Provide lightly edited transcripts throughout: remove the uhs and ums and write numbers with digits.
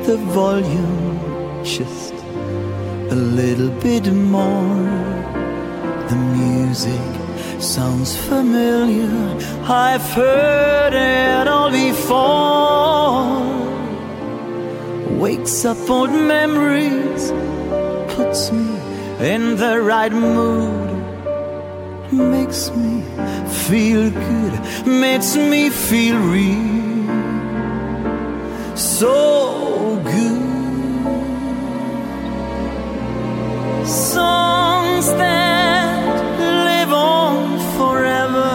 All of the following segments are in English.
the volume just a little bit more. The music sounds familiar, I've heard it all before. Wakes up old memories, puts me in the right mood, makes me feel good, makes me feel real, so good. Songs that live on forever,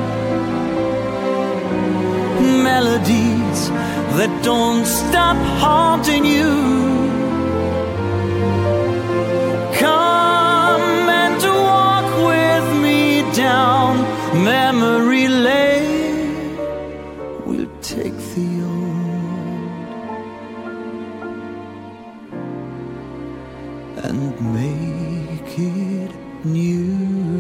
melodies that don't stop haunting you. Come and walk with me down memory lane. We'll take the old and make it new.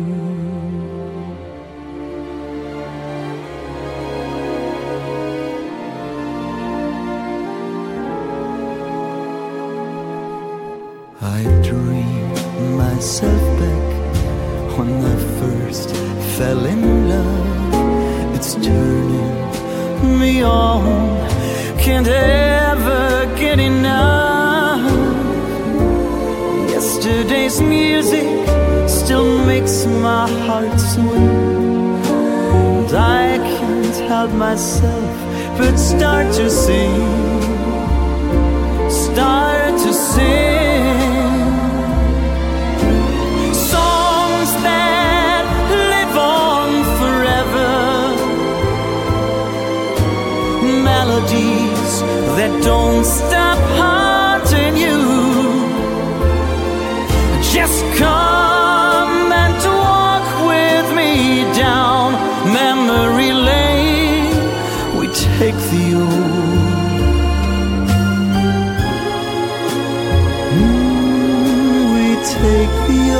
I dream myself back when I first fell in love. It's turning me on, can't ever get enough. Yesterday's music still makes my heart swing, and I can't help myself but start to sing, start to sing. Songs that live on forever, melodies that don't stop haunting you. Just come and walk with me down memory lane. We take the old, we take the